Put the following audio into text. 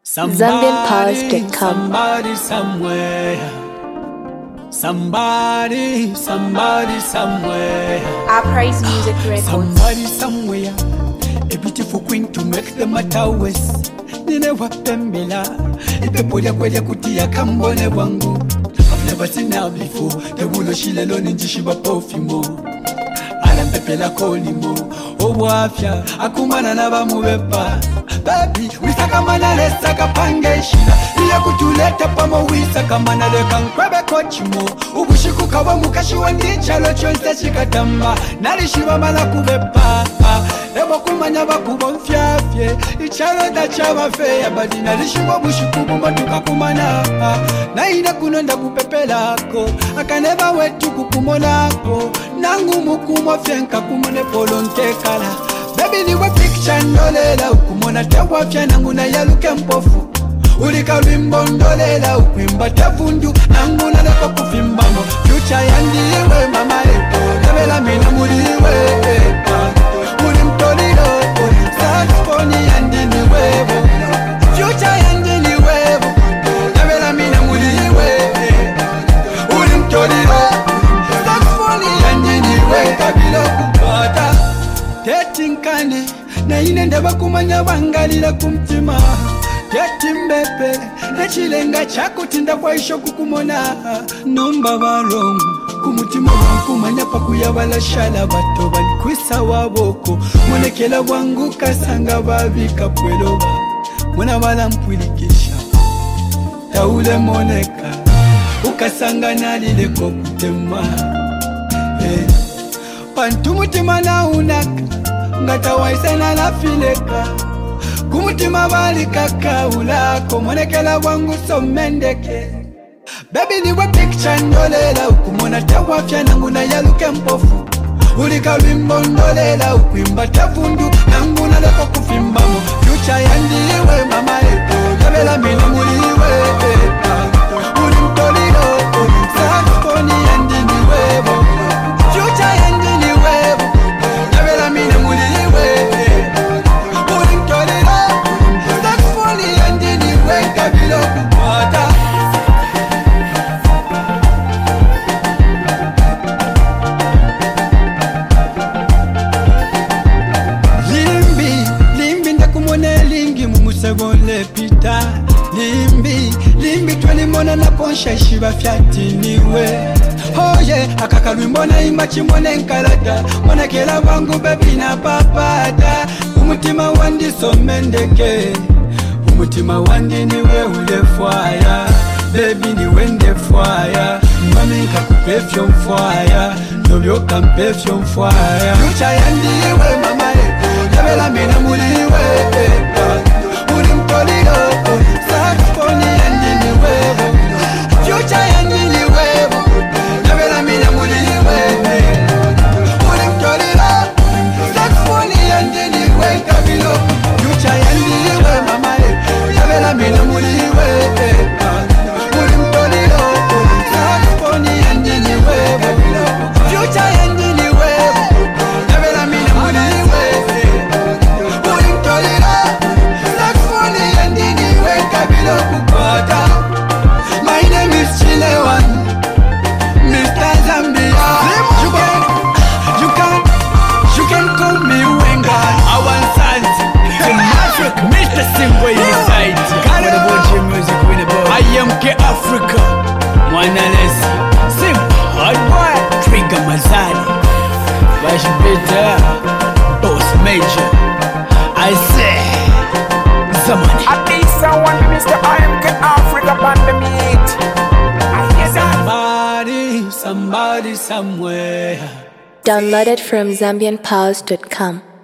ZambianPowerS.com. Somebody somewhere. Somebody somewhere. Our Praise Music Records. Somebody somewhere. A beautiful queen to make the matter worse. Nine wapembela. Ipepolia kweli kutia kambone wangu. I've never seen her before. Tebulo shilelo ninjishiba pofimo. Alampepela kolimo. Obwafya akumana nabamubepa. Baby, wisaka manale saka pangeshina. Iya kutuleta pamo wisaka manale kankwebe kochimo. Ubushiku kawa mukashi wandi chalo chonse chikatamba. Nalishiba mala kubepa. Ebo kumanya bakubo mfiafye. Ichalo da chaba feya. Badi nalishiba bushiku bumatuka kumana. Na ina kunonda kupepelako. Akaneba wetu kukumonako. Nangu mukumwa fyenka kumone polonte kala. Baby niwe picture ndolela ukumona tewafya nangu na yaluke mpofu. Ulika wimbo ndolela ukwimba tevundu nangu na lepa kufimbamo. Future yandiwe mama epo nabela mina muliwe epa. Uli mtolilo saxophone yandiniwevo. Future yandiniwevo nabela mina muliwe epa. Uli mtolilo saxophone yandiniwe kabilo kupata. Tetinkane na inenda bakumanya bangalira kumtima. Tetimbepe na chilenga chako tinda kwaisho kukumona. Nomba barongo kumutima wankumanya pakuyabala shala bato balikwisa waboko. Monekela wangu kasanga babika pweloba. Mwana wala mpwilikisha taule moneka ukasanga nalileko kutema. Pantumutima na unaka ngata waisana la fileka. Kumutima bali kakaulako monekela wangu somendeke. Baby niwe picture ndolela ukumona tewafya nangu na yaluke mpofu. Ulika wimbo ndolela ukwimba tevundu nangu na leko kufimbamo. Future yandiwe mama epo nabela mina muliwe epa. Uli mtolilo saxophone yandiniwevo. Future yandiniwevo nabela mina muliwe epa. Uli mtolilo saxophone yandiniwe kabilo kupata. Limbi ndakumone lingi mumusegole pita. Limbi twalimona na ponsha shiba fyatiniwe. Oh yeah, akakalwimbona imachimone nkalata. Monekela wangu baby na papata. Umutima wandi somendeke. Umutima wandi niwe ule fwaya. Baby niwe nde fwaya. Mami nkakupefyo mfwaya. Nobyoka mpefyo mfwaya. Future yandiwe mama epo nabela mina muliwe epa. Uli mtolilo saxophone yandiniwevo. Future yandiniwevo nabela mina muliwe epa. Uli mtolilo saxophone yandiniwe kabilo. Future yandiwe mama epo nabela mina muliwe epa. Uli mtolilo saxophone yandiniwevo. Future yandiniwevo nabela mina muliwe epa. Uli mtolilo saxophone yandiniwe kabilo kupata. My name is Chilewan, Mr. Zambia. You can call me Wenga. I want Santi to Africa, Mr. Simba inside. What about your music with the boy? I am K Africa. Mwanales, Simba, hard boy, Trigger Mazani, Bash Bitter, Boss Major. I say, Zamani. I think someone Mr. I am K Africa on the meat. I hear that. Somebody somewhere. Downloaded from ZambianPowerS.com.